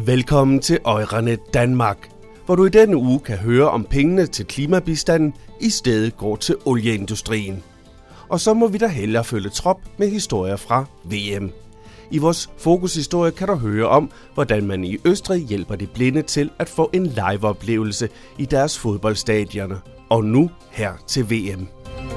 Velkommen til Euranet Danmark, hvor du i denne uge kan høre om pengene til klimabistanden i stedet går til olieindustrien. Og så må vi da hellere følge trop med historier fra VM. I vores fokushistorie kan du høre om, hvordan man i Østrig hjælper de blinde til at få en live-oplevelse i deres fodboldstadioner. Og nu her til VM.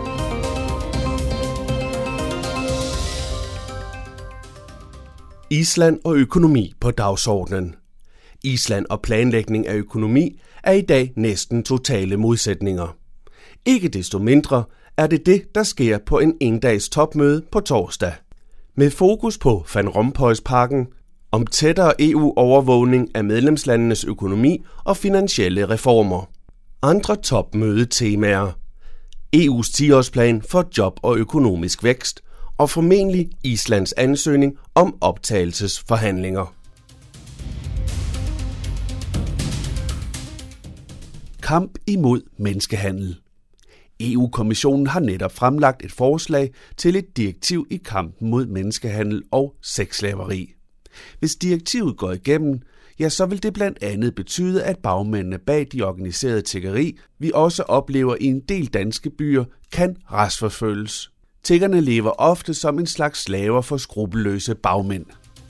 Island og økonomi på dagsordenen. Island og planlægning af økonomi er i dag næsten totale modsætninger. Ikke desto mindre er det, der sker på en endags topmøde på torsdag. Med fokus på Van Rompuy-pakken om tættere EU-overvågning af medlemslandenes økonomi og finansielle reformer. Andre topmødetemaer: EU's 10-årsplan for job og økonomisk vækst og formentlig Islands ansøgning om optagelsesforhandlinger. Kamp imod menneskehandel. EU-kommissionen har netop fremlagt et forslag til et direktiv i kampen mod menneskehandel og sexslaveri. Hvis direktivet går igennem, så vil det blandt andet betyde, at bagmændene bag de organiserede tiggeri, vi også oplever i en del danske byer, kan retsforfølges. Tiggerne lever ofte som en slags slaver for skrupelløse bagmænd.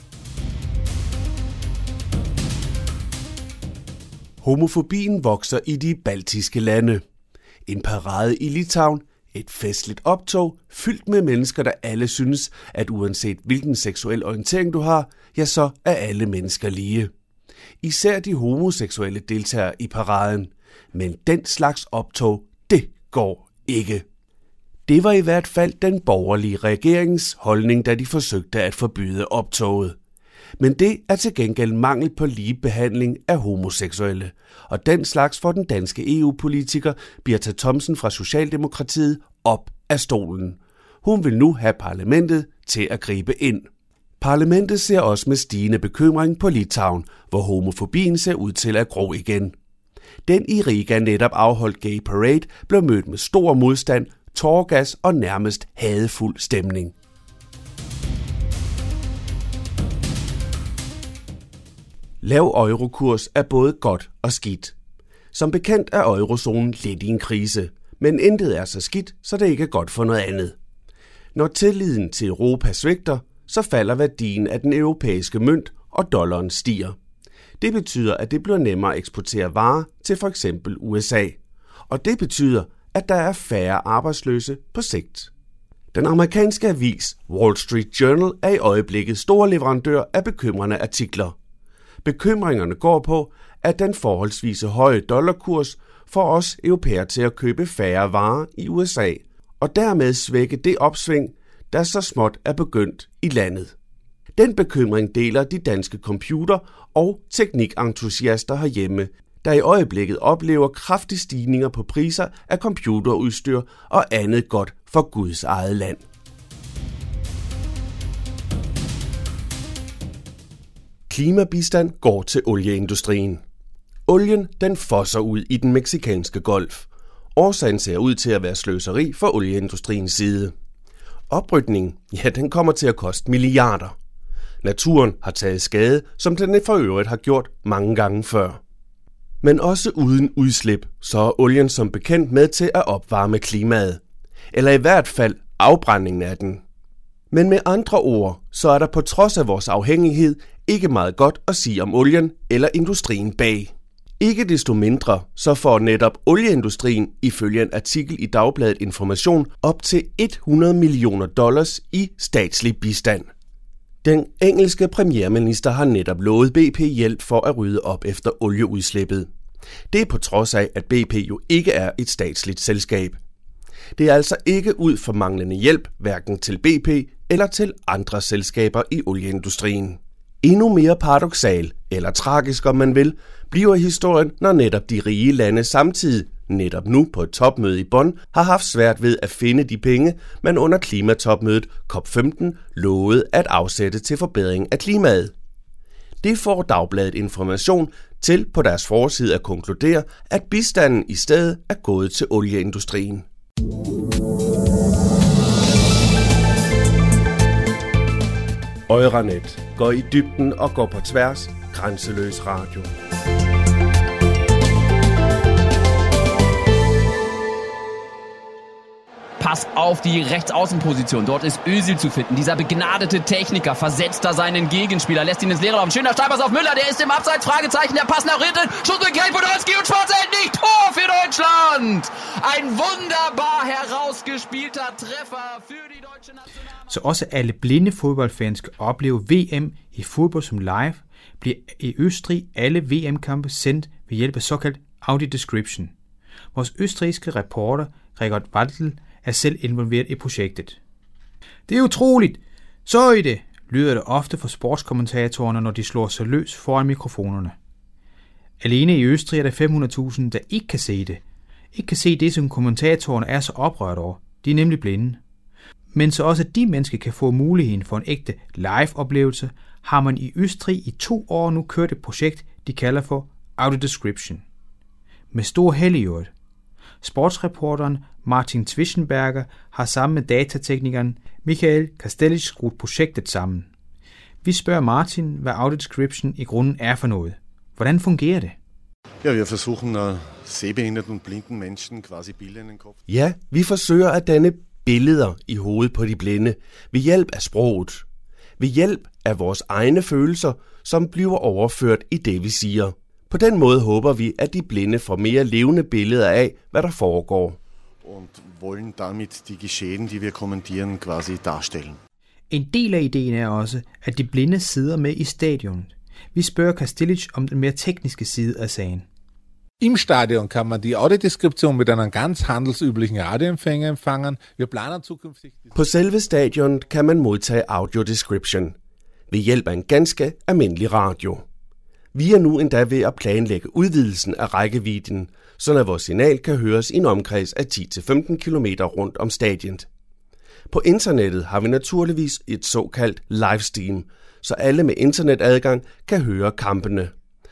Homofobien vokser i de baltiske lande. En parade i Litauen, et festligt optog, fyldt med mennesker, der alle synes, at uanset hvilken seksuel orientering du har, så er alle mennesker lige. Især de homoseksuelle deltager i paraden. Men den slags optog, det går ikke. Det var i hvert fald den borgerlige regerings holdning, da de forsøgte at forbyde optoget. Men det er til gengæld mangel på ligebehandling af homoseksuelle. Og den slags får den danske EU-politiker Birthe Thomsen fra Socialdemokratiet op af stolen. Hun vil nu have parlamentet til at gribe ind. Parlamentet ser også med stigende bekymring på Litauen, hvor homofobien ser ud til at gro igen. Den i Riga netop afholdt Gay Parade blev mødt med stor modstand, tåregas og nærmest hadefuld stemning. Lav eurokurs er både godt og skidt. Som bekendt er eurozonen lidt i en krise, men intet er så skidt, så det ikke er godt for noget andet. Når tilliden til Europa svigter, så falder værdien af den europæiske mønt, og dollaren stiger. Det betyder, at det bliver nemmere at eksportere varer til f.eks. USA. Og det betyder, at der er færre arbejdsløse på sigt. Den amerikanske avis Wall Street Journal er i øjeblikket stor leverandør af bekymrende artikler. Bekymringerne går på, at den forholdsvis høje dollarkurs får os europæere til at købe færre varer i USA, og dermed svække det opsving, der så småt er begyndt i landet. Den bekymring deler de danske computer- og teknikentusiaster herhjemme, der i øjeblikket oplever kraftige stigninger på priser af computerudstyr og andet godt for Guds eget land. Klimabistand går til olieindustrien. Olien, den fosser ud i den meksikanske golf. Årsagen ser ud til at være sløseri for olieindustriens side. Oprydningen, den kommer til at koste milliarder. Naturen har taget skade, som den for øvrigt har gjort mange gange før. Men også uden udslip, så er olien som bekendt med til at opvarme klimaet. Eller i hvert fald afbrændingen af den. Men med andre ord, så er der på trods af vores afhængighed ikke meget godt at sige om olien eller industrien bag. Ikke desto mindre, så får netop olieindustrien ifølge en artikel i Dagbladet Information op til $100 millioner i statslig bistand. Den engelske premierminister har netop lovet BP hjælp for at rydde op efter olieudslippet. Det er på trods af, at BP jo ikke er et statsligt selskab. Det er altså ikke ud for manglende hjælp, hverken til BP eller til andre selskaber i olieindustrien. Endnu mere paradoksal, eller tragisk om man vil, bliver historien, når netop de rige lande samtidig, netop nu på et topmøde i Bonn, har haft svært ved at finde de penge, man under klimatopmødet COP15 lovede at afsætte til forbedring af klimaet. Det får Dagbladet Information til på deres forside at konkludere, at bistanden i stedet er gået til olieindustrien. Euranet går i dybden og går på tværs, grænseløs radio. Pass auf die Rechtsaußenposition. Dort ist Özil zu finden. Dieser begnadete Techniker versetzt da seinen Gegenspieler, lässt ihn ins Leere laufen. Schöner Steilpass auf Müller, der ist im Abseits, Fragezeichen, der Pass nach hinten. Schuss mit Kane, Podolski und Schwarz hält nicht. Tor für Deutschland! Ein wunderbar herausgespielter Treffer für die deutsche Nationalmannschaft. Så også alle blinde fodboldfans skal opleve VM i fodbold som live, bliver i Østrig alle VM-kampe sendt ved hjælp af såkaldt audio description. Vores østrigske reporter, Richard Waldl, er selv involveret i projektet. Det er utroligt! Så I det, lyder det ofte fra sportskommentatorerne, når de slår sig løs foran mikrofonerne. Alene i Østrig er der 500.000, der ikke kan se det. Ikke kan se det, som kommentatorerne er så oprørt over. De er nemlig blinde. Men så også de mennesker kan få muligheden for en ægte live-oplevelse, har man i Østrig i 2 år nu kørt et projekt, de kalder for audio description. Med stor held i øvrigt. Sportsreporteren Martin Zwischenberger har sammen med datateknikeren Michael Kastelic skruet projektet sammen. Vi spørger Martin, hvad audio description i grunden er for noget. Hvordan fungerer det? Ja, wir versuchen sehbehinderten und blinden Menschen quasi Bilder in den Kopf. Ja, vi forsøger at danne billeder i hovedet på de blinde ved hjælp af sproget. Ved hjælp af vores egne følelser, som bliver overført i det, vi siger. På den måde håber vi, at de blinde får mere levende billeder af, hvad der foregår. Und wollen damit die Geschehen, die wir kommentieren, quasi darstellen. En del af ideen er også, at de blinde sidder med i stadionet. Vi spørger Kastelic om den mere tekniske side af sagen. Im Stadion kann man die Audiodeskription mit einer ganz handelsüblichen Radioempfänger empfangen. Wir planen zukünftig... På selve stadion kan man modtage audio description ved hjælp af en ganske almindelig radio. Vi er nu endda ved at planlægge udvidelsen af rækkevidden, så vores signal kan høres i en omkreds af 10-15 km rundt om stadionet. På internettet har vi naturligvis et såkaldt livestream, så alle med internetadgang kan høre kampene,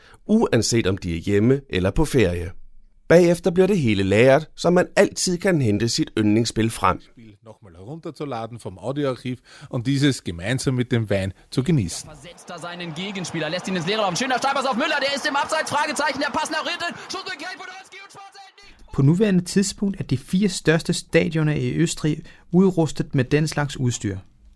uanset om de er hjemme eller på ferie. Bagefter bliver det hele lagret, så man altid kan hente sit yndlingsspil frem. Nochmal herunterzuladen vom Audioarchiv und dieses gemeinsam mit dem Wein zu genießen. Versetzt da seinen Gegenspieler, lässt ihn ins Leere laufen. Schöner Steilpass auf Müller, der ist im Abseits, Fragezeichen, der Pass nach hinten. Schuss mit Kane, Podolski und Schwarz hält nicht. På nuværende tidspunkt er de 4 største stadioner i Østrig udrustet med den slags udstyr.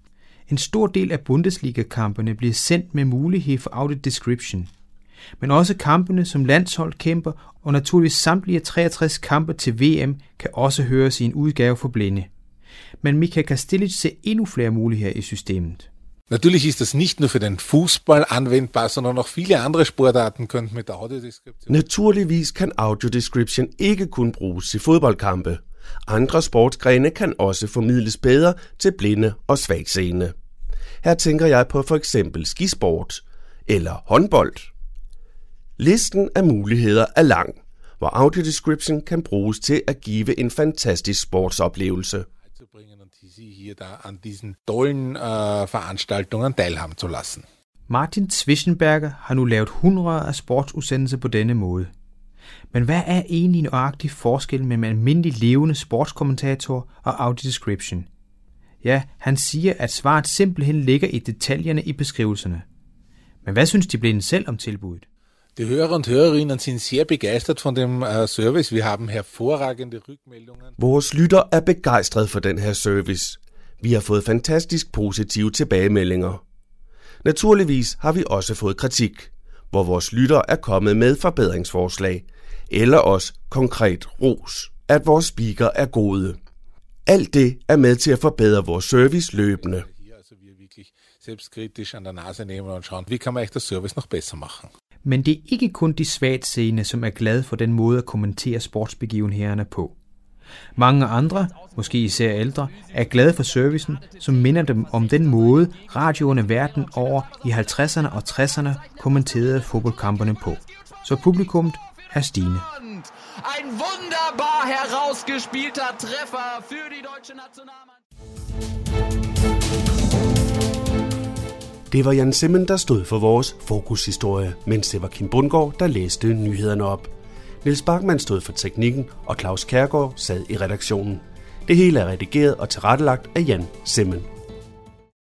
En stor del af Bundesliga-kampene bliver sendt med mulighed for audio description. Men også kampene, som landshold kæmper, og naturligvis samtlige 63 kampe til VM, kan også høres i en udgave for blinde. Men Michael Kastelic ser endnu flere muligheder i systemet. Natürlich ist das nicht nur für den Fußball anwendbar, sondern auch viele andere Sportarten könnten mit der Audiodeskription. Naturligvis kan audio description ikke kun bruges til fodboldkampe. Andre sportsgrene kan også formidles bedre til blinde og svagtseende. Her tænker jeg på for eksempel skisport eller håndbold. Listen af muligheder er lang, hvor audio description kan bruges til at give en fantastisk sportsoplevelse. Und sie hier da an diesen tollen Veranstaltungen teilhaben zu lassen. Martin Zwischenberger har nu lavet 100 af sportsudsendelser på denne måde. Men hvad er egentlig nøjagtig forskel mellem en almindelig levende sportskommentator og audio description? Ja, han siger, at svaret simpelthen ligger i detaljerne i beskrivelserne. Men hvad synes de blinde selv om tilbuddet? Die Hörer und Hörerinnen sind sehr begeistert von dem Service. Wir haben hervorragende Rückmeldungen. Vores lytter er begejstret for den her service. Vi har fået fantastisk positive tilbagemeldinger. Naturligvis har vi også fået kritik, hvor vores lytter er kommet med forbedringsforslag, eller også konkret ros, at vores speaker er gode. Alt det er med til at forbedre vores service løbende. Also wir wirklich selbstkritisch an der Nase nehmen und schauen, wie kann man echt das Service noch besser machen. Men det er ikke kun de svagtseende, som er glade for den måde at kommentere sportsbegivenhederne på. Mange andre, måske især ældre, er glade for servicen, som minder dem om den måde, radioerne verden over i 50'erne og 60'erne kommenterede fodboldkamperne på. Så publikummet er stigende. Ein wunderbar herausgespielter Treffer für die deutsche Nationalmannschaft. Det var Jan Simmen, der stod for vores fokushistorie, mens det var Kim Bundgaard, der læste nyhederne op. Niels Bachmann stod for teknikken, og Claus Kjærgaard sad i redaktionen. Det hele er redigeret og tilrettelagt af Jan Simmen.